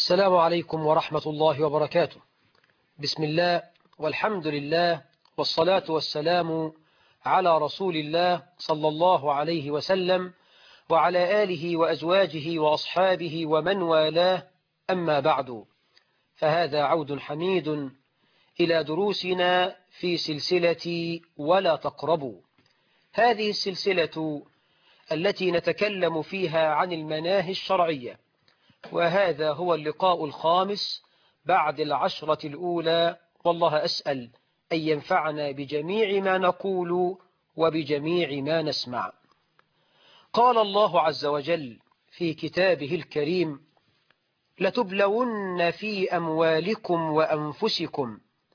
السلام عليكم ورحمة الله وبركاته. بسم الله والحمد لله والصلاة والسلام على رسول الله صلى الله عليه وسلم وعلى آله وأزواجه وأصحابه ومن والاه، أما بعد، فهذا عود حميد إلى دروسنا في سلسلة ولا تقربوا. هذه السلسلة التي نتكلم فيها عن المناهي الشرعية، وهذا هو اللقاء الخامس بعد 10 الأولى، والله أسأل أن ينفعنا بجميع ما نقول وبجميع ما نسمع. قال الله عز وجل في كتابه الكريم: لتبلون في أموالكم وأنفسكم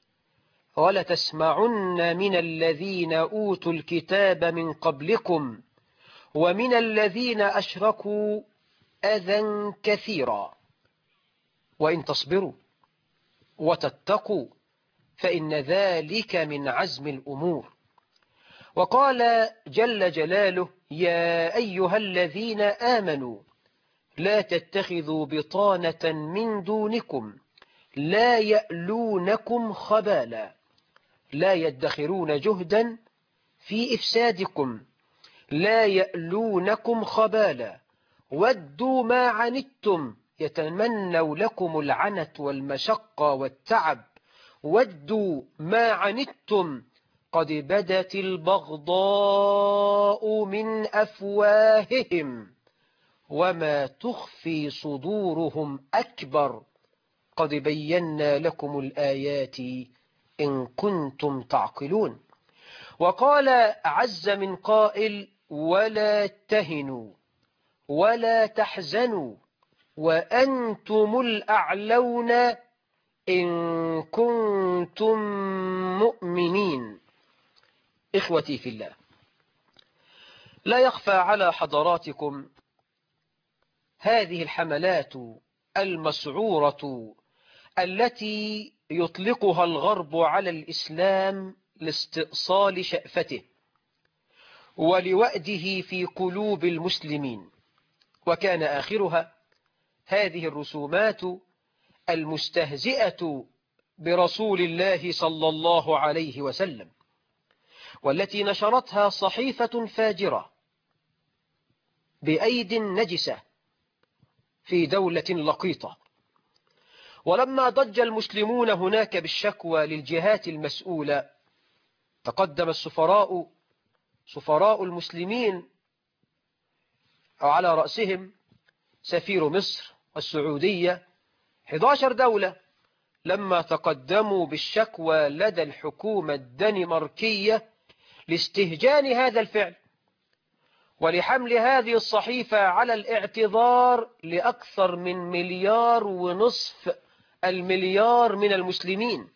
ولتسمعن من الذين أوتوا الكتاب من قبلكم ومن الذين أشركوا أذى كثيرا، وإن تصبروا وتتقوا فإن ذلك من عزم الأمور. وقال جل جلاله: يا أيها الذين آمنوا لا تتخذوا بطانة من دونكم لا يألونكم خبالا، لا يدخرون جهدا في إفسادكم، لا يألونكم خبالا، ودوا ما عنتم يتمنوا لكم العنت والمشقة والتعب، ودوا ما عنتم قد بدت البغضاء من أفواههم وما تخفي صدورهم أكبر، قد بينا لكم الآيات إن كنتم تعقلون. وقال عز من قائل: ولا تهنوا ولا تحزنوا وأنتم الأعلون إن كنتم مؤمنين. إخوتي في الله، لا يخفى على حضراتكم هذه الحملات المسعورة التي يطلقها الغرب على الإسلام لاستئصال شأفته ولوأده في قلوب المسلمين، وكان آخرها هذه الرسومات المستهزئة برسول الله صلى الله عليه وسلم، والتي نشرتها صحيفة فاجرة بأيد نجسة في دولة لقيطة. ولما ضج المسلمون هناك بالشكوى للجهات المسؤولة، تقدم سفراء المسلمين وعلى رأسهم سفير مصر والسعودية، 11 دولة، لما تقدموا بالشكوى لدى الحكومة الدنماركية لاستهجان هذا الفعل ولحمل هذه الصحيفة على الاعتذار لأكثر من 1.5 مليار من المسلمين،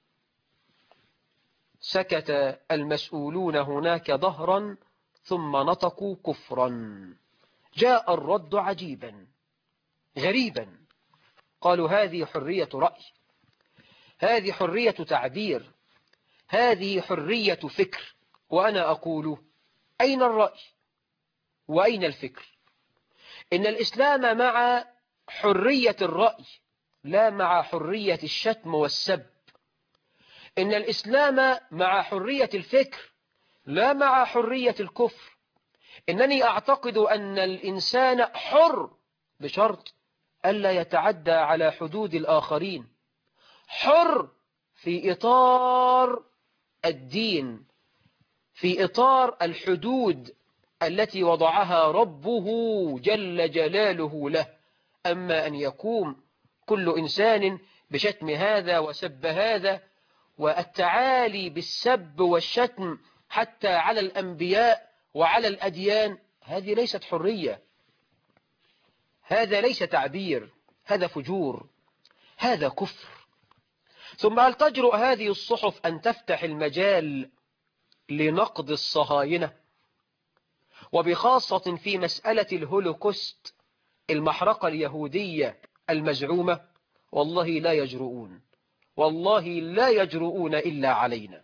سكت المسؤولون هناك ظهرا ثم نطقوا كفرا. جاء الرد عجيبا غريبا، قالوا: هذه حرية رأي، هذه حرية تعبير، هذه حرية فكر. وأنا أقول: أين الرأي وأين الفكر؟ إن الإسلام مع حرية الرأي لا مع حرية الشتم والسب. إن الإسلام مع حرية الفكر لا مع حرية الكفر. إنني أعتقد أن الإنسان حر بشرط ألا يتعدى على حدود الآخرين، حر في إطار الدين، في إطار الحدود التي وضعها ربه جل جلاله له. أما أن يقوم كل إنسان بشتم هذا وسب هذا والتعالي بالسب والشتم حتى على الأنبياء وعلى الأديان، هذه ليست حرية، هذا ليس تعبير، هذا فجور، هذا كفر. ثم هل تجرؤ هذه الصحف أن تفتح المجال لنقد الصهاينة، وبخاصة في مسألة الهولوكوست، المحرقة اليهودية المزعومة؟ والله لا يجرؤون، والله لا يجرؤون إلا علينا.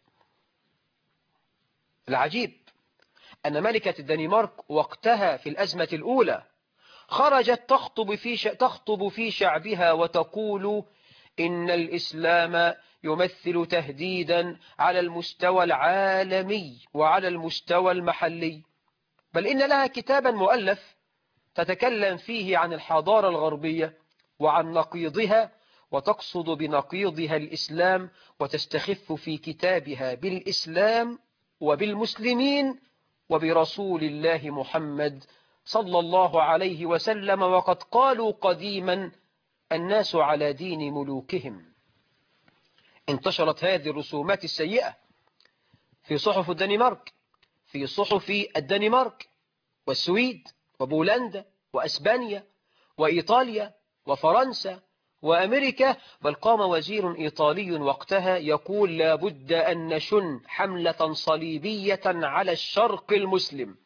العجيب أن ملكة الدنمارك وقتها في الأزمة الأولى خرجت تخطب في شعبها وتقول إن الإسلام يمثل تهديدا على المستوى العالمي وعلى المستوى المحلي، بل إن لها كتابا مؤلف تتكلم فيه عن الحضارة الغربية وعن نقيضها، وتقصد بنقيضها الإسلام، وتستخف في كتابها بالإسلام وبالمسلمين وبرسول الله محمد صلى الله عليه وسلم. وقد قالوا قديما: الناس على دين ملوكهم. انتشرت هذه الرسومات السيئة في صحف الدنمارك، في صحف الدنمارك والسويد وبولندا وأسبانيا وإيطاليا وفرنسا وأمريكا، بل قام وزير إيطالي وقتها يقول: لا بد أن نشن حملة صليبية على الشرق المسلم،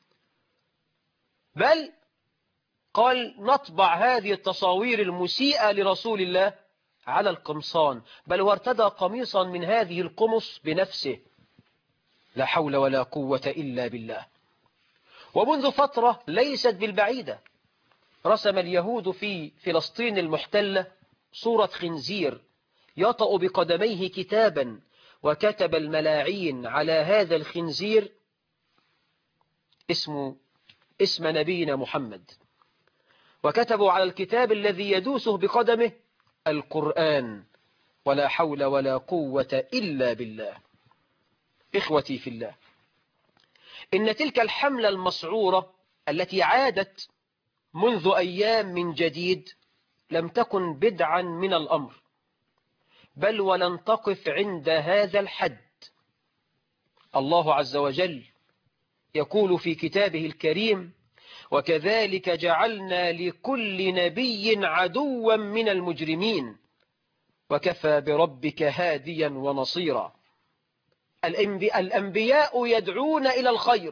بل قال نطبع هذه التصاوير المسيئة لرسول الله على القمصان، بل وارتدى قميصا من هذه القمص بنفسه. لا حول ولا قوة إلا بالله. ومنذ فترة ليست بالبعيدة رسم اليهود في فلسطين المحتلة صورة خنزير يطأ بقدميه كتابا، وكتب الملاعين على هذا الخنزير اسم نبينا محمد، وكتبوا على الكتاب الذي يدوسه بقدمه القرآن. ولا حول ولا قوة إلا بالله. إخوتي في الله، إن تلك الحملة المسعورة التي عادت منذ أيام من جديد لم تكن بدعا من الأمر، بل ولن تقف عند هذا الحد. الله عز وجل يقول في كتابه الكريم: وكذلك جعلنا لكل نبي عدوا من المجرمين وكفى بربك هاديا ونصيرا. الأنبياء يدعون إلى الخير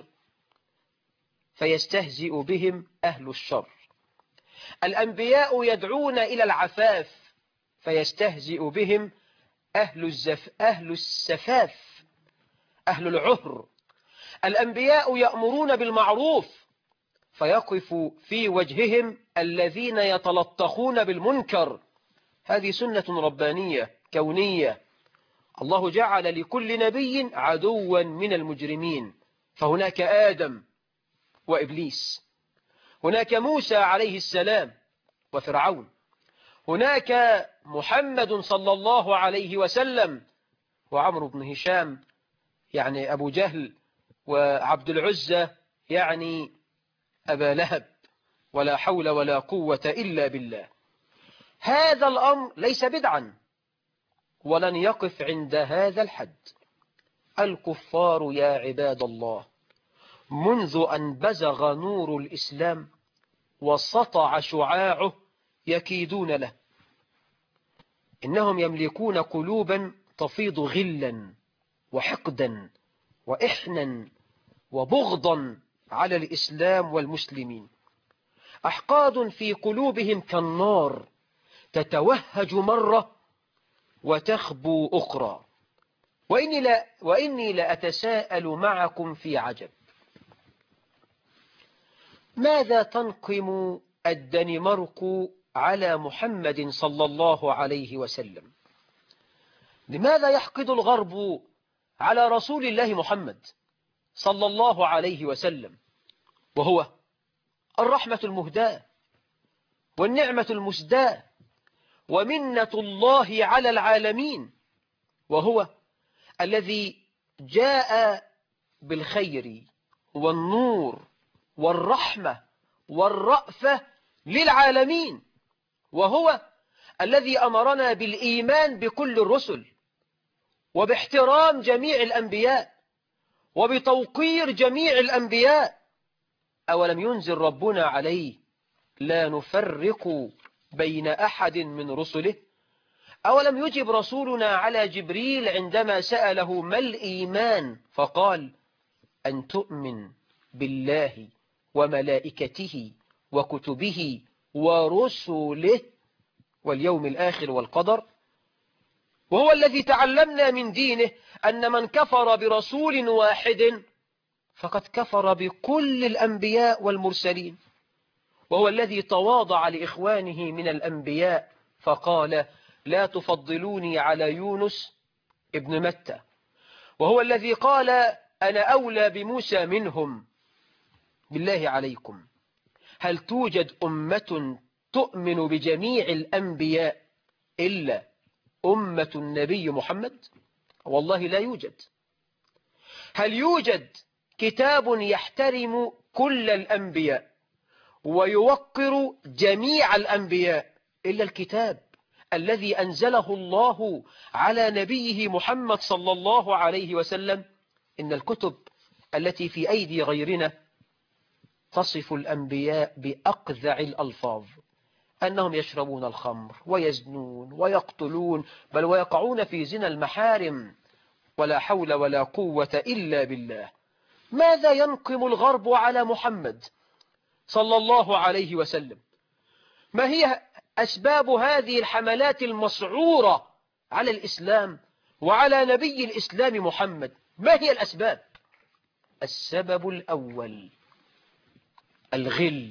فيستهزئ بهم أهل الشر، الأنبياء يدعون إلى العفاف فيستهزئ بهم أهل السفاف، أهل العهر. الأنبياء يأمرون بالمعروف فيقف في وجههم الذين يتلطخون بالمنكر. هذه سنة ربانية كونية. الله جعل لكل نبي عدوا من المجرمين، فهناك آدم وإبليس، هناك موسى عليه السلام وفرعون، هناك محمد صلى الله عليه وسلم وعمرو بن هشام يعني أبو جهل، وعبد العزة يعني أبا لهب. ولا حول ولا قوة إلا بالله. هذا الأمر ليس بدعا ولن يقف عند هذا الحد. الكفار يا عباد الله منذ أن بزغ نور الإسلام وسطع شعاعه يكيدون له. إنهم يملكون قلوبا تفيض غلا وحقدا وإحنا وبغضا على الإسلام والمسلمين، أحقاد في قلوبهم كالنار تتوهج مرة وتخبو أخرى. وإني لأتساءل معكم في عجب: ماذا تنقم الدنمارك على محمد صلى الله عليه وسلم؟ لماذا يحقد الغرب على رسول الله محمد صلى الله عليه وسلم، وهو الرحمة المهداة والنعمة المسداة ومنة الله على العالمين، وهو الذي جاء بالخير والنور والرحمة والرأفة للعالمين، وهو الذي أمرنا بالإيمان بكل الرسل وباحترام جميع الأنبياء وبتوقير جميع الأنبياء. أولم ينزل ربنا عليه لا نفرق بين أحد من رسله؟ أولم يجب رسولنا على جبريل عندما سأله ما الإيمان فقال: أن تؤمن بالله وملائكته وكتبه ورسله واليوم الآخر والقدر. وهو الذي تعلمنا من دينه أن من كفر برسول واحد فقد كفر بكل الأنبياء والمرسلين. وهو الذي تواضع لإخوانه من الأنبياء فقال لا تفضلوني على يونس ابن متى، وهو الذي قال أنا أولى بموسى منهم. بالله عليكم، هل توجد أمة تؤمن بجميع الأنبياء إلا أمة النبي محمد؟ والله لا يوجد. هل يوجد كتاب يحترم كل الأنبياء ويوقر جميع الأنبياء إلا الكتاب الذي أنزله الله على نبيه محمد صلى الله عليه وسلم؟ إن الكتب التي في أيدي غيرنا تصف الأنبياء بأقذع الألفاظ، أنهم يشربون الخمر ويزنون ويقتلون، بل ويقعون في زنا المحارم، ولا حول ولا قوة إلا بالله. ماذا ينقم الغرب على محمد صلى الله عليه وسلم؟ ما هي أسباب هذه الحملات المسعورة على الإسلام وعلى نبي الإسلام محمد؟ ما هي الأسباب؟ السبب الأول الغل،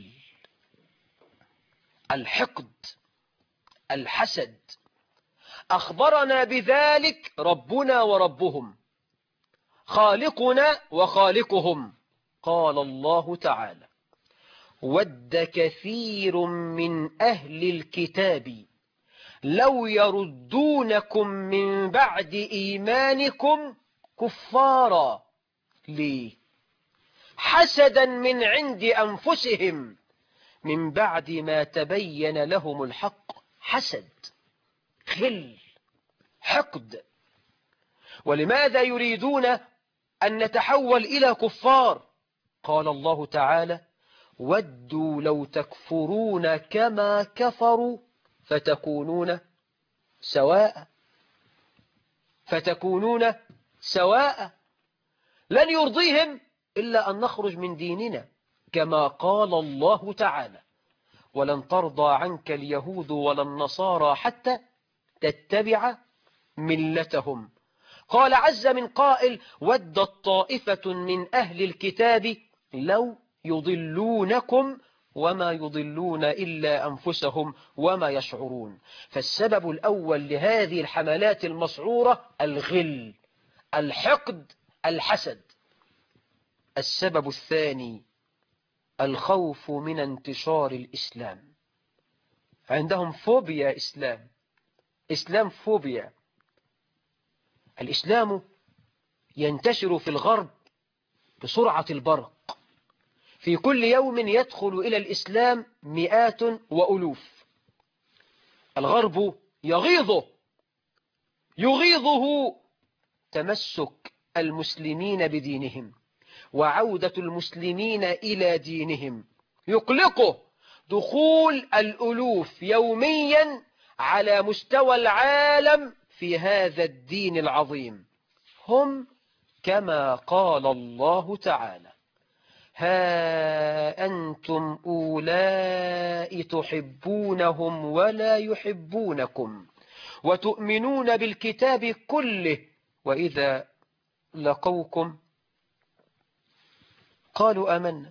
الحقد، الحسد. أخبرنا بذلك ربنا وربهم، خالقنا وخالقهم. قال الله تعالى ود كثير من أهل الكتاب لو يردونكم من بعد إيمانكم كفارا. ليه؟ حسدا من عند أنفسهم من بعد ما تبين لهم الحق. حسد، غل، حقد. ولماذا يريدون أن نتحول إلى كفار؟ قال الله تعالى ودوا لو تكفرون كما كفروا فتكونون سواء. فتكونون سواء. لن يرضيهم إلا أن نخرج من ديننا، كما قال الله تعالى ولن ترضى عنك اليهود ولا النصارى حتى تتبع ملتهم. قال عز من قائل ودت طائفة من أهل الكتاب لو يضلونكم وما يضلون إلا أنفسهم وما يشعرون. فالسبب الأول لهذه الحملات المسعورة الغل، الحقد، الحسد. السبب الثاني الخوف من انتشار الإسلام. عندهم فوبيا إسلام فوبيا. الإسلام ينتشر في الغرب بسرعة البرق، في كل يوم يدخل إلى الإسلام مئات وألوف. الغرب يغيظه تمسك المسلمين بدينهم وعودة المسلمين إلى دينهم، يقلقه دخول الألوف يوميا على مستوى العالم في هذا الدين العظيم. هم كما قال الله تعالى ها أنتم أولئك تحبونهم ولا يحبونكم وتؤمنون بالكتاب كله وإذا لقوكم قالوا آمنا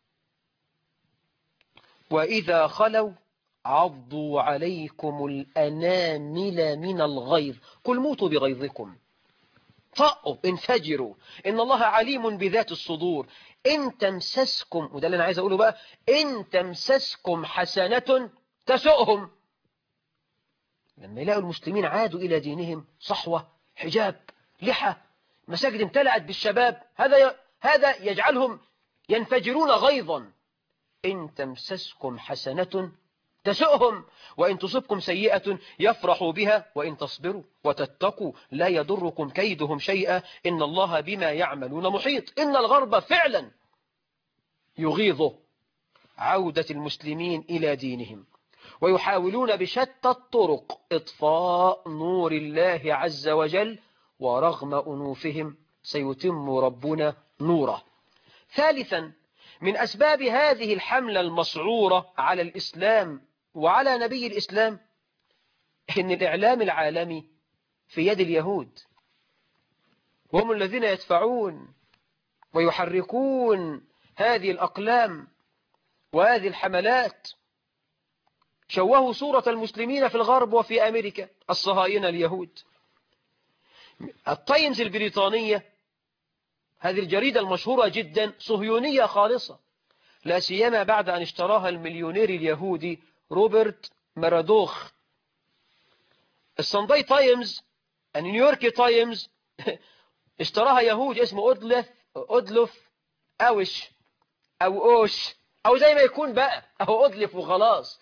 وإذا خلوا عضوا عليكم الأنامل من الغيظ قل موتوا بغيظكم. طأوا، انفجروا، إن الله عليم بذات الصدور. إن تمسسكم، وده اللي أنا عايز أقوله بقى، إن تمسسكم حسنة تسؤهم. لما يلاقوا المسلمين عادوا إلى دينهم صحوة، حجاب، لحى، مساجد امتلأت بالشباب، هذا يجعلهم ينفجرون غيظا. إن تمسسكم حسنة تسؤهم وإن تصبكم سيئة يفرحوا بها وإن تصبروا وتتقوا لا يضركم كيدهم شيئا إن الله بما يعملون محيط. إن الغرب فعلا يغيظ عودة المسلمين إلى دينهم، ويحاولون بشتى الطرق إطفاء نور الله عز وجل، ورغم أنوفهم سيتم ربنا نوره. ثالثا من أسباب هذه الحملة المسعورة على الإسلام وعلى نبي الإسلام إن الإعلام العالمي في يد اليهود، وهم الذين يدفعون ويحركون هذه الأقلام وهذه الحملات شوهوا صورة المسلمين في الغرب وفي أمريكا، الصهاينة اليهود. التايمز البريطانية، هذه الجريدة المشهورة جدا، صهيونية خالصة، لا سيما بعد أن اشتراها المليونير اليهودي روبرت مرادوخ. السانداي تايمز، النيويورك تايمز اشتراها يهودي اسمه أودلوف أوش أو أوش أو زي ما يكون بقى، أو أودلف وخلاص.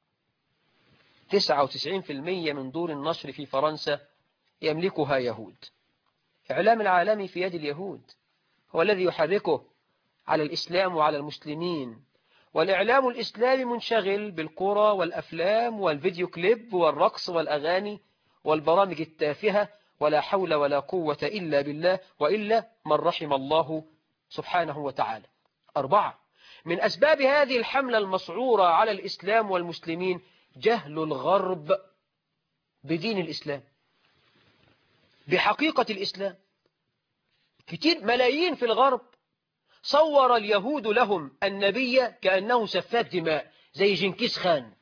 99% من دور النشر في فرنسا يملكها يهود. إعلام العالمي في يد اليهود، هو الذي يحركه على الإسلام وعلى المسلمين. والإعلام الإسلامي منشغل بالكرة والأفلام والفيديو كليب والرقص والأغاني والبرامج التافهة، ولا حول ولا قوة إلا بالله، وإلا من رحم الله سبحانه وتعالى. 4، من أسباب هذه الحملة المسعورة على الإسلام والمسلمين جهل الغرب بدين الإسلام، بحقيقة الإسلام. كتير ملايين في الغرب صور اليهود لهم النبي كأنه سفاك دماء زي جنكيز خان،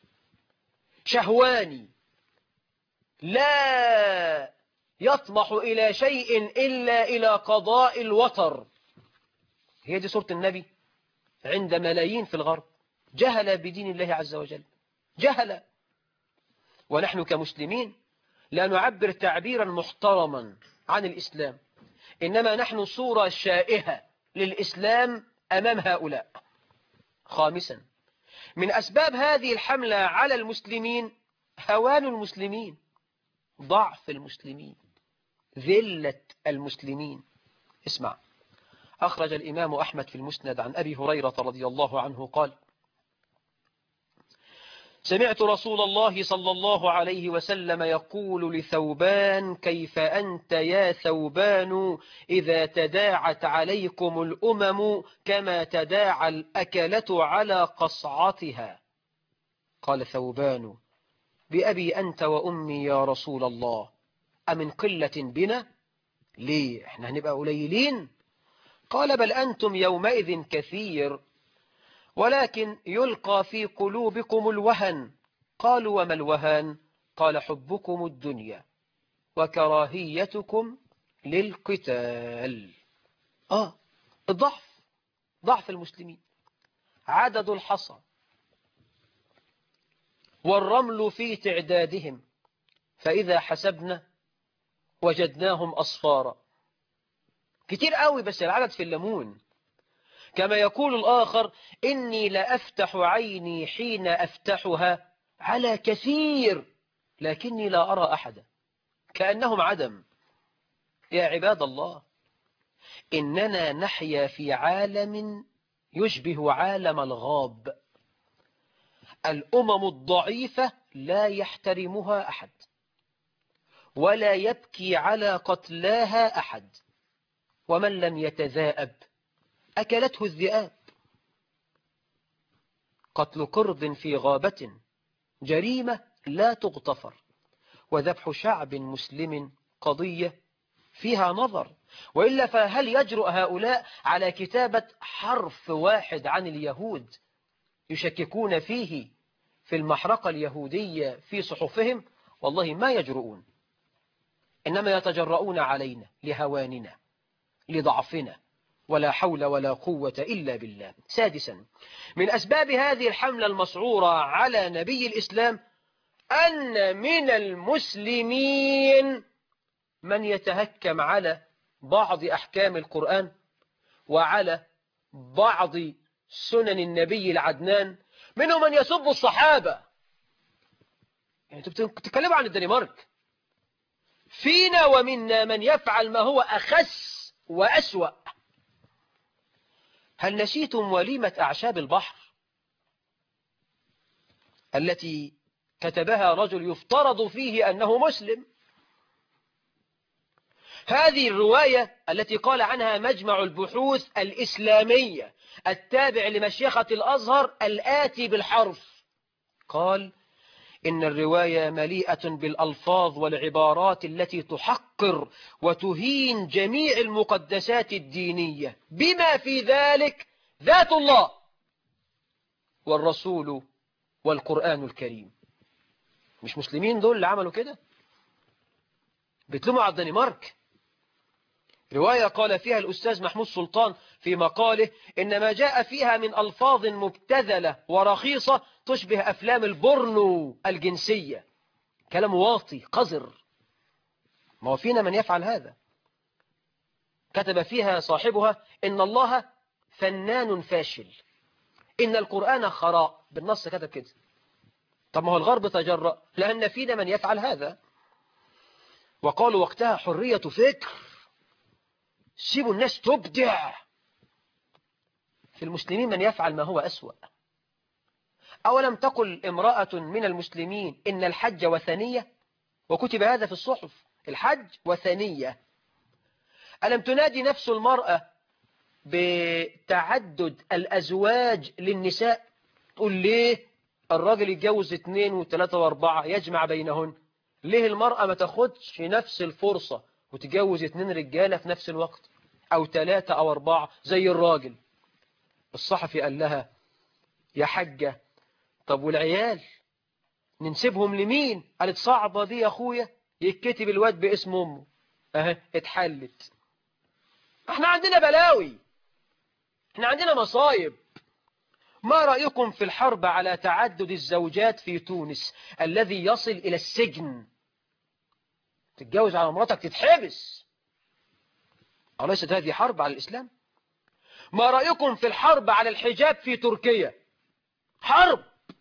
شهواني لا يطمح إلى شيء إلا إلى قضاء الوتر. هي دي صورة النبي عند ملايين في الغرب، جهل بدين الله عز وجل، جهل. ونحن كمسلمين لا نعبر تعبيرا محترما عن الإسلام، إنما نحن صورة شائهة للإسلام أمام هؤلاء. 5، من أسباب هذه الحملة على المسلمين هوان المسلمين، ضعف المسلمين، ذلة المسلمين. اسمع، أخرج الإمام أحمد في المسند عن أبي هريرة رضي الله عنه قال: سمعت رسول الله صلى الله عليه وسلم يقول لثوبان: كيف أنت يا ثوبان إذا تداعت عليكم الأمم كما تداعى الأكلة على قصعتها؟ قال ثوبان: بأبي أنت وأمي يا رسول الله، أمن قلة بنا؟ ليه احنا هنبقى قليلين؟ قال: بل أنتم يومئذ كثير، ولكن يلقى في قلوبكم الوهن. قالوا: وما الوهن؟ قال: حبكم الدنيا وكراهيتكم للقتال. الضعف، ضعف المسلمين، عدد الحصى والرمل في تعدادهم، فإذا حسبنا وجدناهم أصفارا. كتير قوي بس العدد في الليمون. كما يقول الآخر: إني لأفتح عيني حين أفتحها على كثير لكني لا أرى أحدا، كأنهم عدم. يا عباد الله، إننا نحيا في عالم يشبه عالم الغاب. الأمم الضعيفة لا يحترمها أحد، ولا يبكي على قتلاها أحد، ومن لم يتذاءب أكلته الذئاب. قتل قرد في غابة جريمة لا تغتفر، وذبح شعب مسلم قضية فيها نظر. وإلا فهل يجرؤ هؤلاء على كتابة حرف واحد عن اليهود يشككون فيه في المحرقة اليهودية في صحفهم؟ والله ما يجرؤون، إنما يتجرؤون علينا لهواننا لضعفنا، ولا حول ولا قوة إلا بالله. 6، من أسباب هذه الحملة المسعورة على نبي الإسلام أن من المسلمين من يتهكم على بعض أحكام القرآن وعلى بعض سنن النبي العدنان، منهم من يسب الصحابة. يعني تتكلموا عن الدنمارك، فينا ومنا من يفعل ما هو أخس وأسوأ. هل نسيتم وليمة أعشاب البحر التي كتبها رجل يفترض فيه أنه مسلم؟ هذه الرواية التي قال عنها مجمع البحوث الإسلامية التابع لمشيخة الأزهر الآتي بالحرف، قال: إن الرواية مليئة بالألفاظ والعبارات التي تحقر وتهين جميع المقدسات الدينية، بما في ذلك ذات الله. والرسول والقرآن الكريم. مش مسلمين دول اللي عملوا كده؟ بيتلموا على الدنمارك. رواية قال فيها الأستاذ محمود سلطان في مقاله إن ما جاء فيها من ألفاظ مبتذلة ورخيصة تشبه أفلام البورنو الجنسية، كلام واطي قذر. ما هو فينا من يفعل هذا. كتب فيها صاحبها إن الله فنان فاشل، إن القرآن خراء، بالنص كتب كده. طب ما هو الغرب تجرأ، لأن فينا من يفعل هذا. وقالوا وقتها حرية فكر، سيبوا الناس تبدع. في المسلمين من يفعل ما هو أسوأ. أولم تقل امرأة من المسلمين إن الحج وثنية؟ وكتب هذا في الصحف، الحج وثنية. ألم تنادي نفس المرأة بتعدد الأزواج للنساء؟ تقول ليه الراجل يتجوز 2 و3 و4 يجمع بينهن؟ ليه المرأة ما تاخدش نفس الفرصة وتجوز 2 رجالة في نفس الوقت، أو 3 أو 4 زي الراجل؟ الصحفي قال لها يا حجة، طب والعيال ننسبهم لمين؟ قالت صعبة دي يا أخويا، يتكتب الواد باسم أمه. اتحلت. احنا عندنا بلاوي، احنا عندنا مصايب. ما رأيكم في الحرب على تعدد الزوجات في تونس الذي يصل إلى السجن؟ تتجوز على مراتك تتحبس. أليست هذه حرب على الإسلام؟ ما رأيكم في الحرب على الحجاب في تركيا؟ حرب.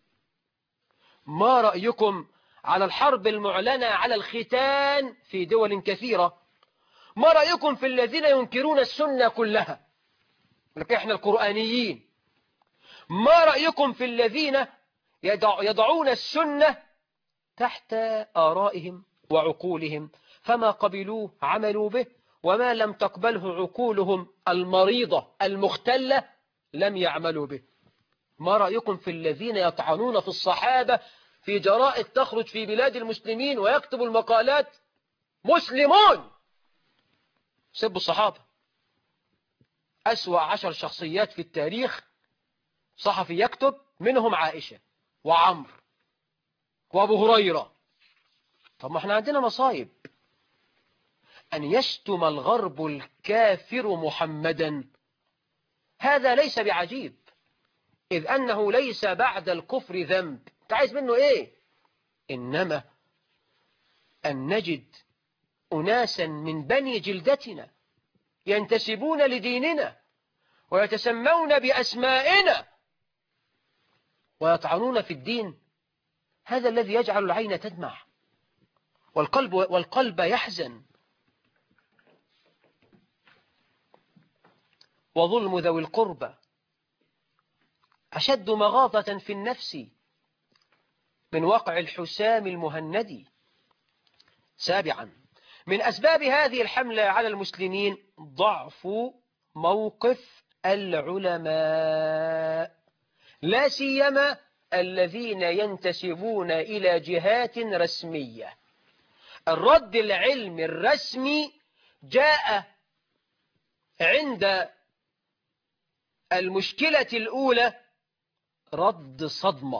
ما رأيكم على الحرب المعلنة على الختان في دول كثيرة؟ ما رأيكم في الذين ينكرون السنة كلها، لكن احنا القرآنيين؟ ما رأيكم في الذين يضعون السنة تحت آرائهم وعقولهم، فما قبلوه عملوا به، وما لم تقبله عقولهم المريضة المختلة لم يعملوا به؟ ما رأيكم في الذين يطعنون في الصحابة في جرائد تخرج في بلاد المسلمين ويكتب المقالات مسلمون سبوا الصحابة؟ أسوأ 10 شخصيات في التاريخ صحفي يكتب منهم عائشة وعمر وأبو هريرة. طب ما احنا عندنا مصايب. أن يشتم الغرب الكافر محمدا هذا ليس بعجيب، إذ أنه ليس بعد الكفر ذنب. انت عايز منه إيه؟ إنما أن نجد أناسا من بني جلدتنا ينتسبون لديننا ويتسمون بأسمائنا ويطعنون في الدين، هذا الذي يجعل العين تدمع والقلب يحزن. وظلم ذوي القربى أشد مغاضة في النفس من وقع الحسام المهندي. 7. من أسباب هذه الحملة على المسلمين ضعف موقف العلماء، لا سيما الذين ينتسبون إلى جهات رسمية. الرد العلمي الرسمي جاء عند المشكلة الأولى رد صدمة.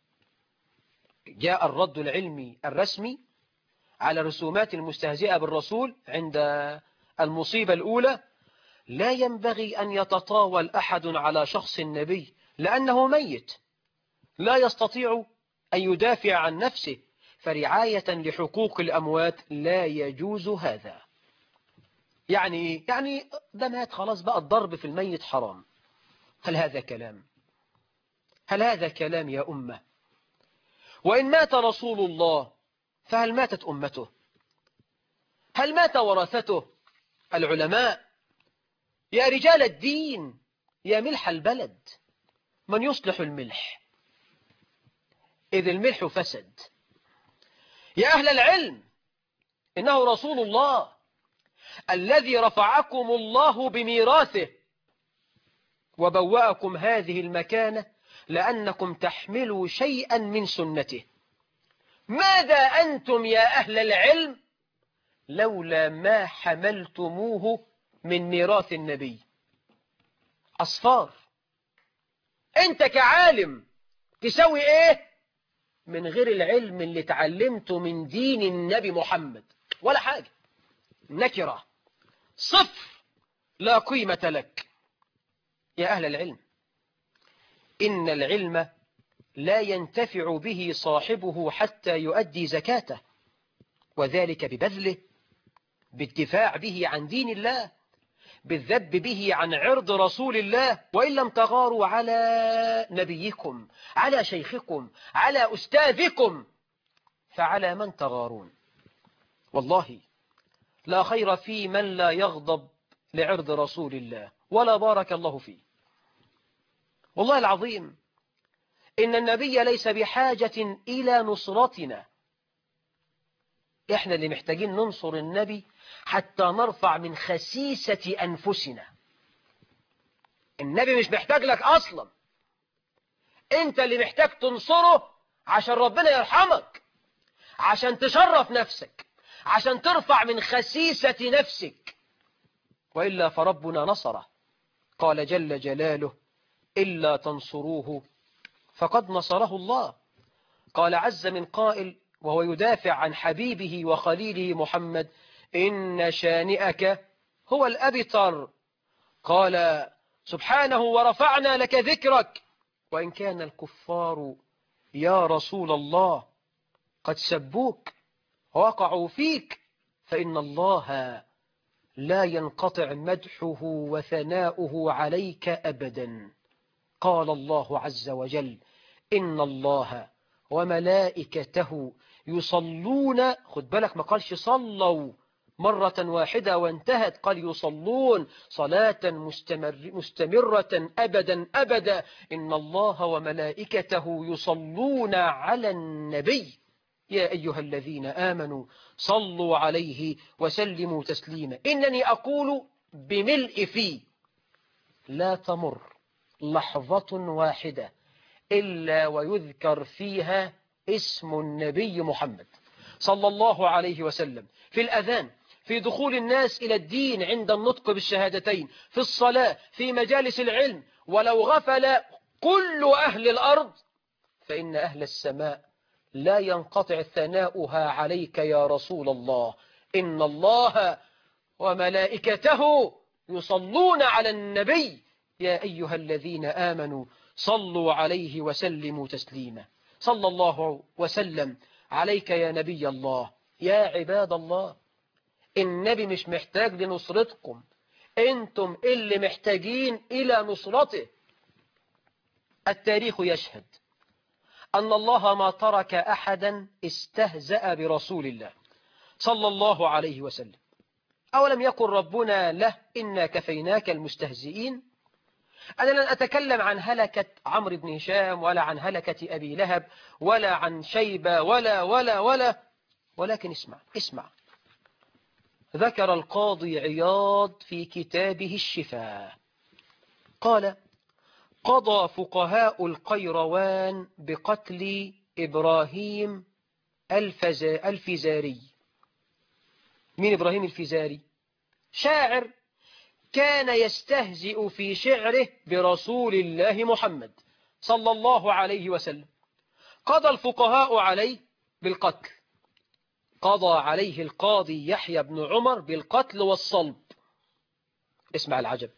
جاء الرد العلمي الرسمي على رسومات المستهزئة بالرسول عند المصيبة الأولى. لا ينبغي أن يتطاول أحد على شخص النبي لأنه ميت لا يستطيع أن يدافع عن نفسه، فرعاية لحقوق الأموات لا يجوز هذا. يعني ده مات خلاص، بقى الضرب في الميت حرام. هل هذا كلام؟ هل هذا كلام يا أمة؟ وإن مات رسول الله فهل ماتت أمته؟ هل مات ورثته العلماء؟ يا رجال الدين، يا ملح البلد، من يصلح الملح إذ الملح فسد؟ يا أهل العلم، إنه رسول الله الذي رفعكم الله بميراثه وبوأكم هذه المكانة لأنكم تحملوا شيئا من سنته. ماذا أنتم يا أهل العلم لولا ما حملتموه من ميراث النبي؟ أصفار. أنت كعالم تسوي ايه من غير العلم اللي اتعلمته من دين النبي محمد؟ ولا حاجة، نكرة، صفر، لا قيمة لك. يا أهل العلم، إن العلم لا ينتفع به صاحبه حتى يؤدي زكاته، وذلك ببذله، بالدفاع به عن دين الله، بالذب به عن عرض رسول الله. وإن لم تغاروا على نبيكم، على شيخكم، على أستاذكم، فعلى من تغارون؟ والله لا خير في من لا يغضب لعرض رسول الله، ولا بارك الله فيه. والله العظيم إن النبي ليس بحاجة إلى نصرتنا، إحنا اللي محتاجين ننصر النبي حتى نرفع من خسيسة أنفسنا. النبي مش محتاج لك أصلا، أنت اللي محتاج تنصره عشان ربنا يرحمك، عشان تشرف نفسك، عشان ترفع من خسيسة نفسك. وإلا فربنا نصره، قال جل جلاله: إلا تنصروه فقد نصره الله. قال عز من قائل وهو يدافع عن حبيبه وخليله محمد: إن شانئك هو الأبتر. قال سبحانه: ورفعنا لك ذكرك. وإن كان الكفار يا رسول الله قد سبوك ووقعوا فيك، فإن الله لا ينقطع مدحه وثناؤه عليك أبدا. قال الله عز وجل: إن الله وملائكته يصلون، خد بالك ما قالش صلوا مرة واحدة وانتهت، قال يصلون صلاة مستمرة أبدا أبدا. إن الله وملائكته يصلون على النبي يا أيها الذين آمنوا صلوا عليه وسلموا تسليما. إنني أقول بملء فيه: لا تمر لحظة واحدة إلا ويذكر فيها اسم النبي محمد صلى الله عليه وسلم، في الأذان، في دخول الناس إلى الدين عند النطق بالشهادتين، في الصلاة، في مجالس العلم. ولو غفل كل أهل الأرض فإن أهل السماء لا ينقطع ثناؤها عليك يا رسول الله. إن الله وملائكته يصلون على النبي يا أيها الذين آمنوا صلوا عليه وسلموا تسليما. صلى الله وسلم عليك يا نبي الله. يا عباد الله، النبي مش محتاج لنصرتكم، انتم اللي محتاجين إلى نصرته. التاريخ يشهد أن الله ما ترك أحدا استهزأ برسول الله صلى الله عليه وسلم. أولم يقل ربنا له: إنا كفيناك المستهزئين؟ أنا لن أتكلم عن هلكة عمرو بن هشام، ولا عن هلكة أبي لهب، ولا عن شيبة، ولا ولكن اسمع. ذكر القاضي عياض في كتابه الشفاء، قال: قضى فقهاء القيروان بقتل إبراهيم الفزاري. مين إبراهيم الفزاري؟ شاعر كان يستهزئ في شعره برسول الله محمد صلى الله عليه وسلم. قضى الفقهاء عليه بالقتل، قضى عليه القاضي يحيى بن عمر بالقتل والصلب. اسمع العجب: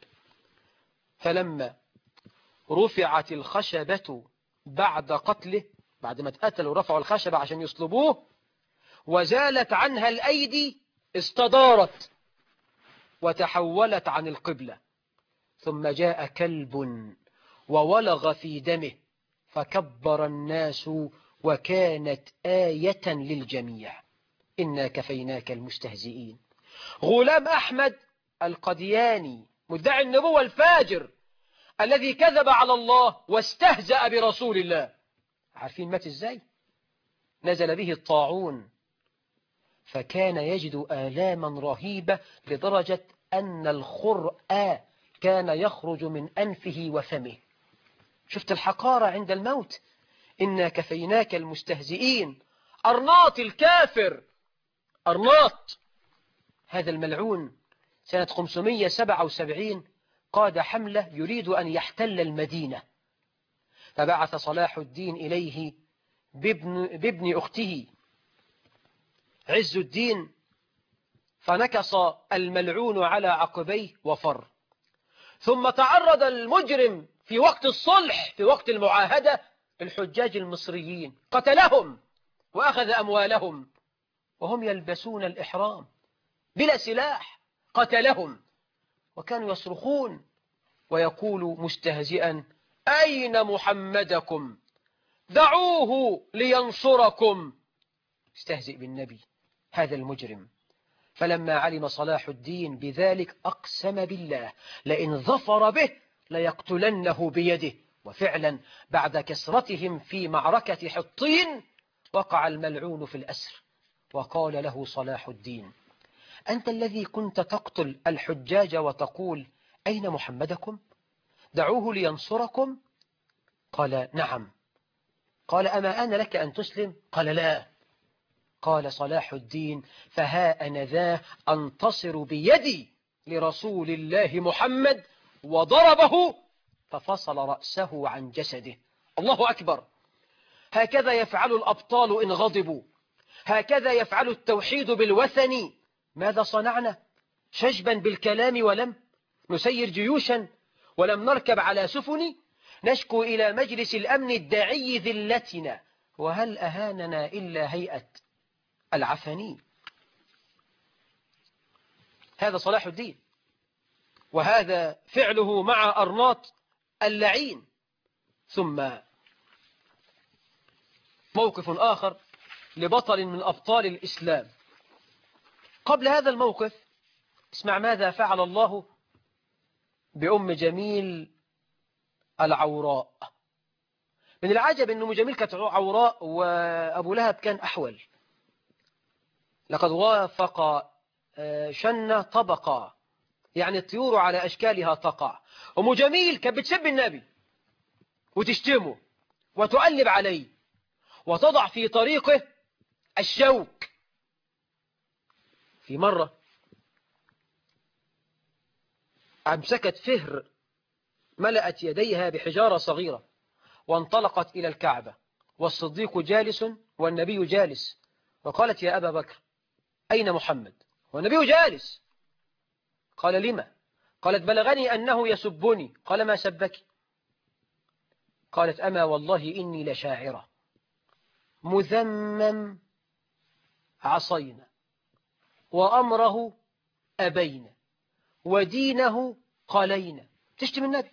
فلما رفعت الخشبة بعد قتله، بعد ما اتقتلوا رفعوا الخشبة عشان يصلبوه، وزالت عنها الأيدي، استدارت وتحولت عن القبلة، ثم جاء كلب وولغ في دمه فكبر الناس، وكانت آية للجميع. إنا كفيناك المستهزئين. غلام أحمد القدياني مدعي النبوة الفاجر الذي كذب على الله واستهزأ برسول الله، عارفين مات ازاي؟ نزل به الطاعون فكان يجد آلاما رهيبة لدرجة أن الخرأ كان يخرج من أنفه وفمه. شفت الحقارة عند الموت؟ إنا كفيناك المستهزئين. أرناط الكافر، أرناط هذا الملعون سنة 577 قاد حملة يريد أن يحتل المدينة، فبعث صلاح الدين إليه بابن أخته عز الدين، فنكص الملعون على عقبيه وفر. ثم تعرض المجرم في وقت الصلح، في وقت المعاهدة، الحجاج المصريين، قتلهم وأخذ أموالهم وهم يلبسون الإحرام بلا سلاح، قتلهم. وكانوا يصرخون ويقول مستهزئا: أين محمدكم؟ دعوه لينصركم. استهزئ بالنبي هذا المجرم. فلما علم صلاح الدين بذلك أقسم بالله لئن ظفر به ليقتلنه بيده. وفعلا بعد كسرتهم في معركة حطين وقع الملعون في الأسر. وقال له صلاح الدين: أنت الذي كنت تقتل الحجاج وتقول أين محمدكم؟ دعوه لينصركم؟ قال: نعم. قال: أما آن لك أن تسلم؟ قال: لا. قال صلاح الدين: فها أنا ذا أنتصر بيدي لرسول الله محمد. وضربه ففصل رأسه عن جسده. الله أكبر. هكذا يفعل الأبطال إن غضبوا، هكذا يفعل التوحيد بالوثن. ماذا صنعنا؟ شجبا بالكلام ولم نسير جيوشا، ولم نركب على سفن، نشكو إلى مجلس الأمن الداعي ذلتنا، وهل أهاننا إلا هيئة العفني. هذا صلاح الدين، وهذا فعله مع أرناط اللعين. ثم موقف آخر لبطل من أبطال الإسلام. قبل هذا الموقف اسمع ماذا فعل الله بأم جميل العوراء. من العجب أن أم جميل كانت عوراء وأبو لهب كان أحول. لقد وافق شن طبقا، يعني الطيور على أشكالها تقع. أم جميل كانت بتسب النبي وتشتمه وتقلب عليه وتضع في طريقه الشوك. في مرة أمسكت فهر ملأت يديها بحجارة صغيرة وانطلقت إلى الكعبة، والصديق جالس والنبي جالس، وقالت: يا أبا بكر أين محمد؟ والنبي جالس. قال: لما؟ قالت: بلغني أنه يسبني. قال: ما سبك؟ قالت: أما والله إني لشاعرة مذمم عصينا، وأمره أبينا، ودينه قلينا. تشتم النبي.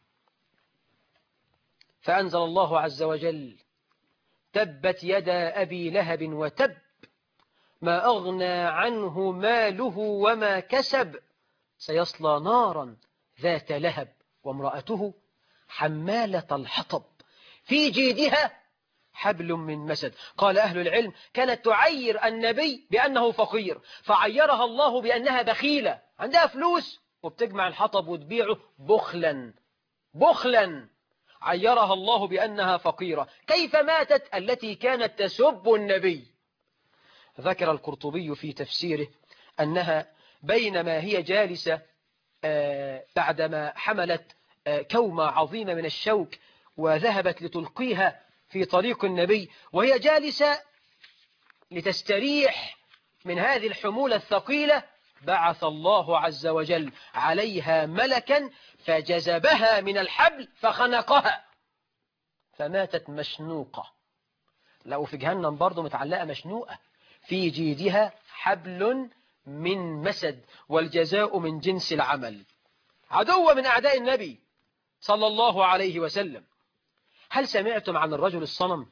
فأنزل الله عز وجل: تبت يدا أبي لهب وتب، ما أغنى عنه ماله وما كسب، سيصلى نارا ذات لهب، وامرأته حمالة الحطب، في جيدها حبل من مسد. قال أهل العلم: كانت تعير النبي بأنه فقير، فعيرها الله بأنها بخيلة، عندها فلوس وبتجمع الحطب وتبيعه بخلا. بخلا عيرها الله بأنها فقيرة. كيف ماتت التي كانت تسب النبي؟ ذكر القرطبي في تفسيره أنها بينما هي جالسة بعدما حملت كومة عظيمة من الشوك وذهبت لتلقيها في طريق النبي، وهي جالسة لتستريح من هذه الحمولة الثقيلة، بعث الله عز وجل عليها ملكا فجذبها من الحبل فخنقها فماتت مشنوقة. لو في جهنم برضو متعلقة مشنوقة، في جيدها حبل من مسد، والجزاء من جنس العمل. عدو من أعداء النبي صلى الله عليه وسلم. هل سمعتم عن الرجل الصنم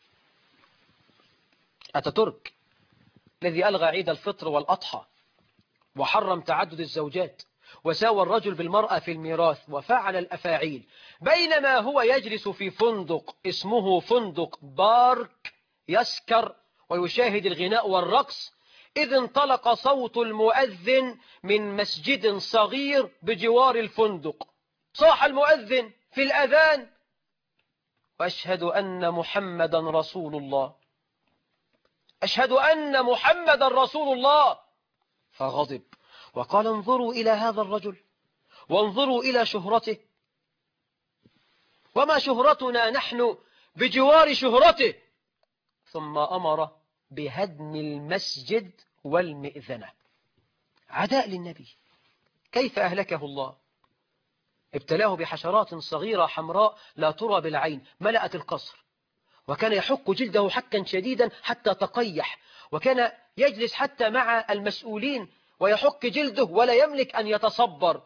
أتاتورك الذي ألغى عيد الفطر والأضحى وحرم تعدد الزوجات وساوى الرجل بالمرأة في الميراث وفعل الأفاعيل، بينما هو يجلس في فندق اسمه فندق بارك يسكر ويشاهد الغناء والرقص، إذ انطلق صوت المؤذن من مسجد صغير بجوار الفندق. صاح المؤذن في الأذان: وأشهد أن محمدا رسول الله، أشهد أن محمدا رسول الله. فغضب وقال: انظروا إلى هذا الرجل وانظروا إلى شهرته، وما شهرتنا نحن بجوار شهرته. ثم أمر بهدم المسجد والمئذنة. عداء للنبي. كيف أهلكه الله؟ ابتلاه بحشرات صغيرة حمراء لا ترى بالعين ملأت القصر، وكان يحك جلده حكا شديدا حتى تقيح، وكان يجلس حتى مع المسؤولين ويحك جلده ولا يملك أن يتصبر.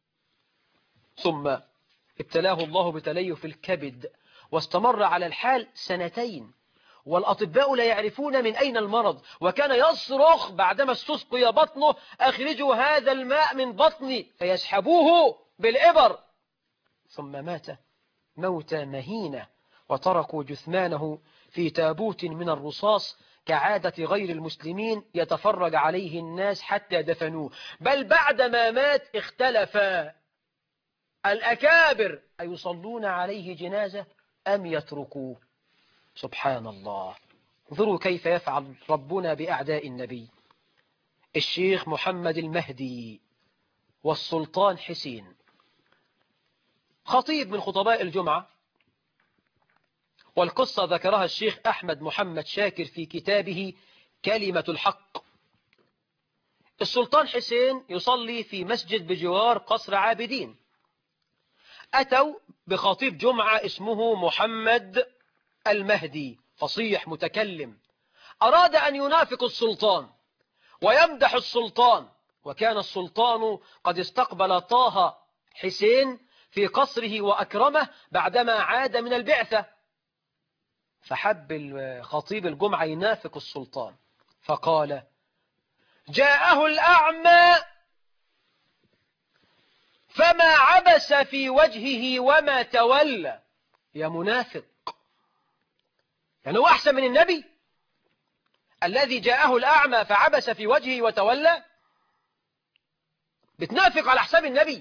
ثم ابتلاه الله بتليف الكبد، واستمر على الحال 2 والأطباء لا يعرفون من أين المرض، وكان يصرخ بعدما استسقي بطنه: أخرجوا هذا الماء من بطني، فيسحبوه بالإبر. ثم مات موتى مهينة، وتركوا جثمانه في تابوت من الرصاص كعادة غير المسلمين، يتفرج عليه الناس حتى دفنوه. بل بعدما مات اختلف الأكابر أيصلون عليه جنازة أم يتركوه. سبحان الله. انظروا كيف يفعل ربنا بأعداء النبي. الشيخ محمد المهدي والسلطان حسين، خطيب من خطباء الجمعة، والقصة ذكرها الشيخ أحمد محمد شاكر في كتابه كلمة الحق. السلطان حسين يصلي في مسجد بجوار قصر عابدين. أتوا بخطيب جمعة اسمه محمد المهدي، فصيح متكلم، أراد أن ينافق السلطان ويمدح السلطان، وكان السلطان قد استقبل طه حسين في قصره وأكرمه بعدما عاد من البعثة. فحب خطيب الجمعة ينافق السلطان، فقال: جاءه الأعمى فما عبس في وجهه وما تولى. يا منافق، يعني هو أحسن من النبي الذي جاءه الأعمى فعبس في وجهه وتولى؟ بتنافق على حساب النبي.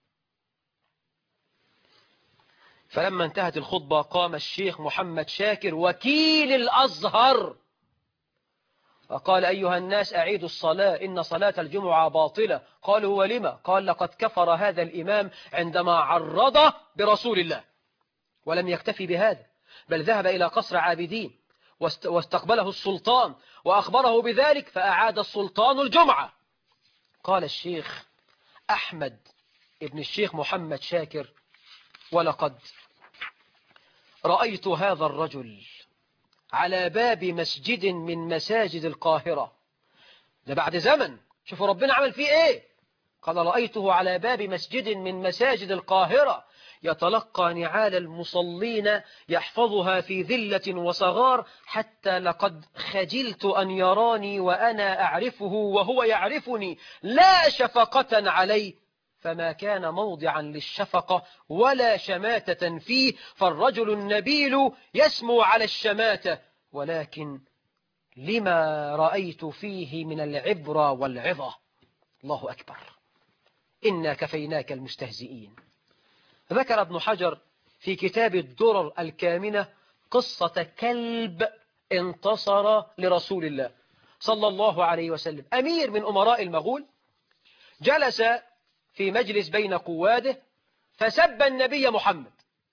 فلما انتهت الخطبة قام الشيخ محمد شاكر وكيل الأزهر فقال: أيها الناس أعيدوا الصلاة، إن صلاة الجمعة باطلة. قالوا: ولما؟ قال: لقد كفر هذا الإمام عندما عرض برسول الله. ولم يكتفي بهذا، بل ذهب إلى قصر عابدين واستقبله السلطان وأخبره بذلك، فأعاد السلطان الجمعة. قال الشيخ أحمد ابن الشيخ محمد شاكر: ولقد رأيت هذا الرجل على باب مسجد من مساجد القاهرة. ده بعد زمن، شوفوا ربنا عمل فيه ايه. قال: رأيته على باب مسجد من مساجد القاهرة يتلقى نعال المصلين يحفظها في ذلة وصغار، حتى لقد خجلت أن يراني وأنا أعرفه وهو يعرفني، لا شفقة عليه، فما كان موضعا للشفقة ولا شماتة فيه، فالرجل النبيل يسمو على الشماتة، ولكن لما رأيت فيه من العبرة والعظة. الله أكبر. إنا كفيناك المستهزئين. ذكر ابن حجر في كتاب الدرر الكامنة قصة كلب انتصر لرسول الله صلى الله عليه وسلم. أمير من أمراء المغول جلس في مجلس بين قواده فسب النبي محمد،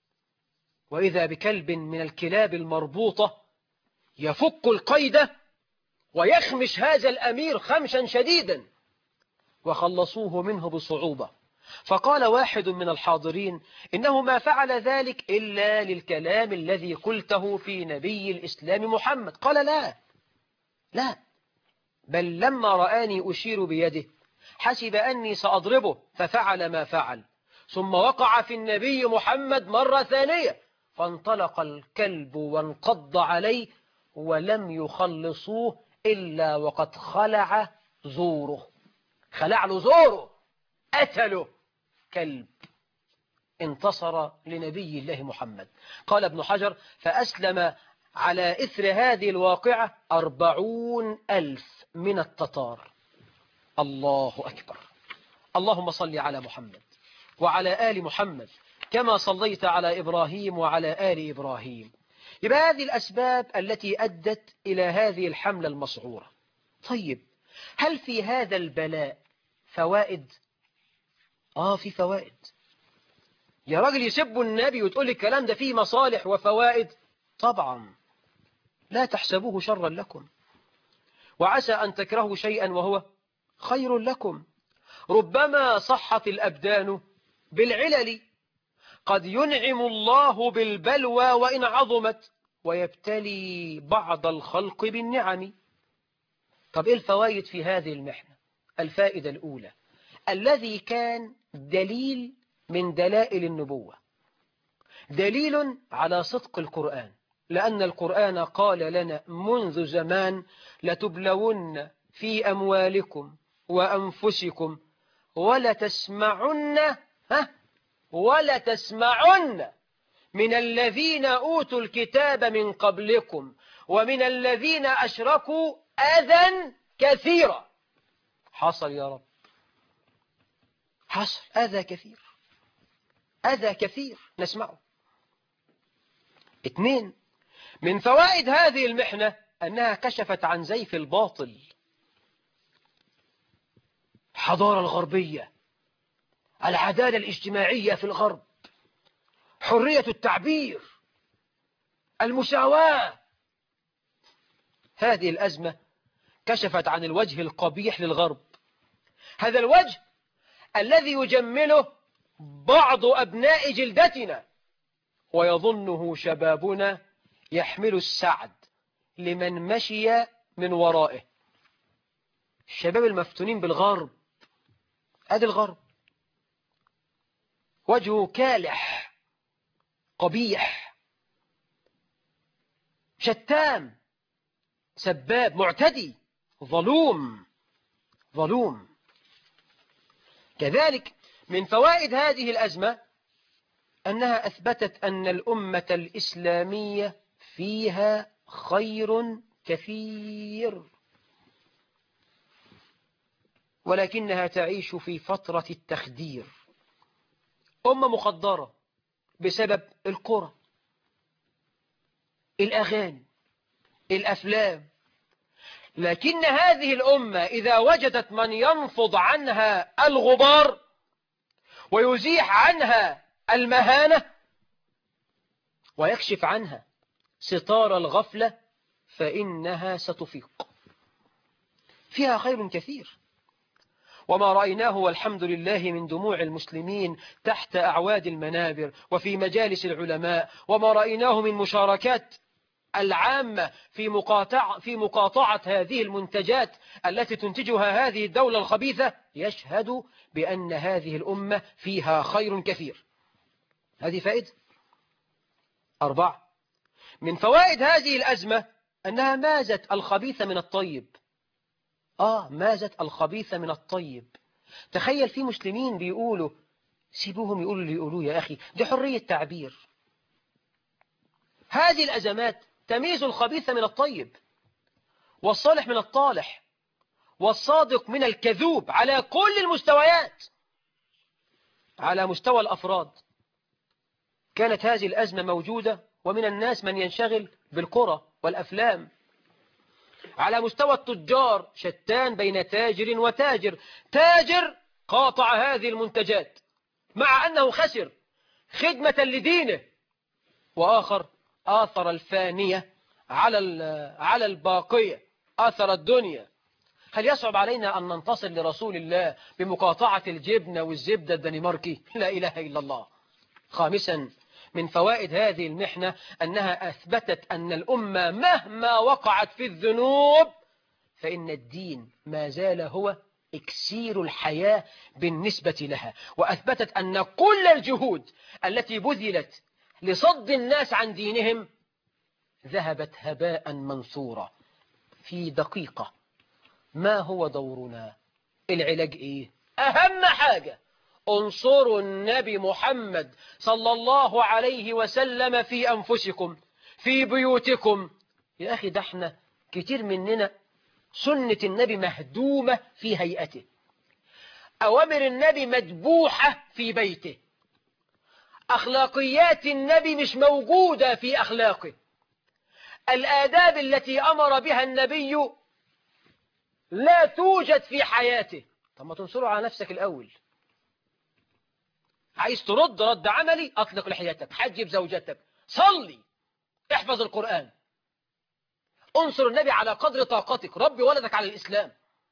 وإذا بكلب من الكلاب المربوطة يفك القيد ويخمش هذا الأمير خمشا شديدا، وخلصوه منه بصعوبة. فقال واحد من الحاضرين: إنه ما فعل ذلك إلا للكلام الذي قلته في نبي الإسلام محمد. قال: لا، بل لما رآني أشير بيده حسب أني سأضربه ففعل ما فعل، ثم وقع في النبي محمد مرة ثانية، فانطلق الكلب وانقض عليه، ولم يخلصوه إلا وقد خلع زوره. خلع له زوره، قتله. كلب انتصر لنبي الله محمد. قال ابن حجر: فأسلم على إثر هذه الواقعة 40,000 من التتار. الله أكبر. اللهم صل على محمد وعلى آل محمد كما صليت على إبراهيم وعلى آل إبراهيم. يبقى هذه الأسباب التي أدت إلى هذه الحملة المسعورة. طيب، هل في هذا البلاء فوائد؟ في فوائد. يا راجل يسبوا النبي وتقول الكلام ده فيه مصالح وفوائد؟ طبعا لا تحسبوه شرا لكم، وعسى أن تكرهوا شيئا وهو خير لكم. ربما صحت الأبدان بالعلل، قد ينعم الله بالبلوى وإن عظمت، ويبتلي بعض الخلق بالنعم. طب إيه الفوائد في هذه المحنة؟ الفائدة الأولى، الذي كان دليل من دلائل النبوة، دليل على صدق القرآن، لأن القرآن قال لنا منذ زمان لتبلون في أموالكم وأنفسكم ولتسمعن من الذين أوتوا الكتاب من قبلكم ومن الذين أشركوا أذى كثيرا. حصل يا رب، حصل أذى كثير، أذى كثير نسمعه. 2، من فوائد هذه المحنة أنها كشفت عن زيف الباطل. الحضارة الغربية، العدالة الاجتماعية في الغرب، حرية التعبير، المساواة، هذه الأزمة كشفت عن الوجه القبيح للغرب، هذا الوجه الذي يجمله بعض أبناء جلدتنا ويظنه شبابنا يحمل السعد لمن مشي من ورائه. الشباب المفتونين بالغرب، هذا الغرب وجهه كالح قبيح شتام سباب معتدي ظلوم. كذلك من فوائد هذه الأزمة أنها أثبتت أن الأمة الإسلامية فيها خير كثير، ولكنها تعيش في فترة التخدير. أمة مخدرة بسبب الكرة، الأغاني، الأفلام، لكن هذه الأمة إذا وجدت من ينفض عنها الغبار ويزيح عنها المهانة ويكشف عنها ستار الغفلة فإنها ستفيق. فيها خير كثير، وما رأيناه والحمد لله من دموع المسلمين تحت أعواد المنابر وفي مجالس العلماء، وما رأيناه من مشاركات العامة في مقاطعة هذه المنتجات التي تنتجها هذه الدولة الخبيثة، يشهد بأن هذه الأمة فيها خير كثير. هذه فائدة. 4، من فوائد هذه الأزمة أنها مازت الخبيث من الطيب. مازت الخبيث من الطيب. تخيل في مسلمين بيقولوا سيبوهم يقولوا اللي يقولوه يا أخي، دي حرية تعبير. هذه الأزمات تميز الخبيث من الطيب، والصالح من الطالح، والصادق من الكذوب على كل المستويات. على مستوى الأفراد كانت هذه الأزمة موجودة، ومن الناس من ينشغل بالكرة والأفلام. على مستوى التجار شتان بين تاجر وتاجر، تاجر قاطع هذه المنتجات مع أنه خسر خدمة لدينه، وآخر آثر الفانية على الباقية، آثر الدنيا. هل يصعب علينا أن ننتصر لرسول الله بمقاطعة الجبنة والزبدة الدنماركي؟ لا إله إلا الله. 5، من فوائد هذه المحنة أنها أثبتت أن الأمة مهما وقعت في الذنوب فإن الدين ما زال هو إكسير الحياة بالنسبة لها، وأثبتت أن كل الجهود التي بذلت لصد الناس عن دينهم ذهبت هباء منثورا. في دقيقة، ما هو دورنا؟ العلاج إيه؟ أهم حاجة انصروا النبي محمد صلى الله عليه وسلم في أنفسكم، في بيوتكم. يا أخي ده احنا كتير مننا سنة النبي مهدومة في هيئته، أوامر النبي مدبوحة في بيته، أخلاقيات النبي مش موجودة في أخلاقه، الآداب التي أمر بها النبي لا توجد في حياته. طب ما تنصروا على نفسك الأول. عايز ترد رد عملي، أطلق لحيتك، حجب زوجتك، صلي، احفظ القرآن، انصر النبي على قدر طاقتك، ربي ولدك على الإسلام.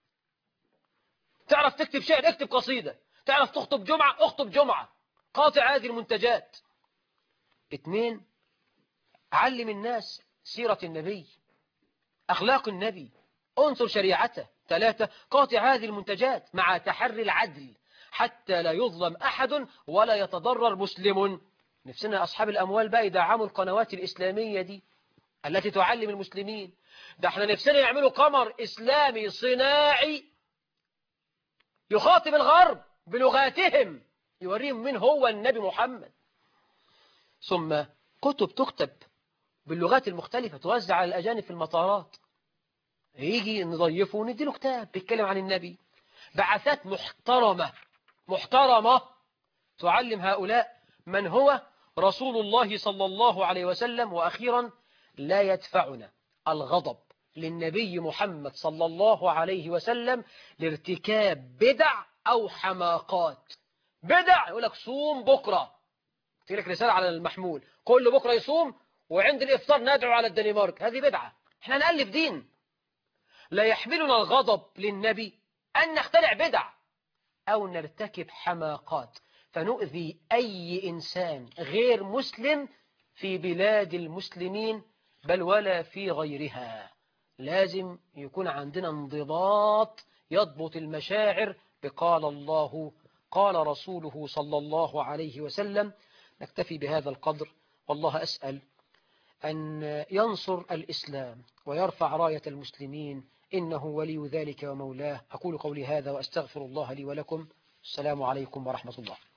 تعرف تكتب شعر، اكتب قصيدة. تعرف تخطب جمعة، اخطب جمعة. قاطع هذه المنتجات. 2، علم الناس سيرة النبي، أخلاق النبي، انصر شريعته. 3، قاطع هذه المنتجات مع تحري العدل حتى لا يظلم أحد ولا يتضرر مسلم. نفسنا أصحاب الأموال بقى يدعموا القنوات الإسلامية دي التي تعلم المسلمين. ده احنا نفسنا يعملوا قمر إسلامي صناعي يخاطب الغرب بلغاتهم، يوريهم من هو النبي محمد. ثم كتب تكتب باللغات المختلفة توزع على الأجانب في المطارات، يجي نضيفه ونديله كتاب بيتكلم عن النبي. بعثات محترمة محترمة تعلم هؤلاء من هو رسول الله صلى الله عليه وسلم. وأخيرا، لا يدفعنا الغضب للنبي محمد صلى الله عليه وسلم لارتكاب بدع أو حماقات. بدع يقول لك صوم بكرة، تجي لك رسالة على المحمول كل بكرة يصوم، وعند الإفطار ندعو على الدنمارك. هذه بدعة. احنا نألف دين. لا يحملنا الغضب للنبي أن نخترع بدع أو نرتكب حماقات فنؤذي أي إنسان غير مسلم في بلاد المسلمين بل ولا في غيرها. لازم يكون عندنا انضباط يضبط المشاعر بقال الله قال رسوله صلى الله عليه وسلم. نكتفي بهذا القدر، والله أسأل أن ينصر الإسلام ويرفع راية المسلمين، إنه ولي ذلك ومولاه. أقول قولي هذا وأستغفر الله لي ولكم. السلام عليكم ورحمة الله.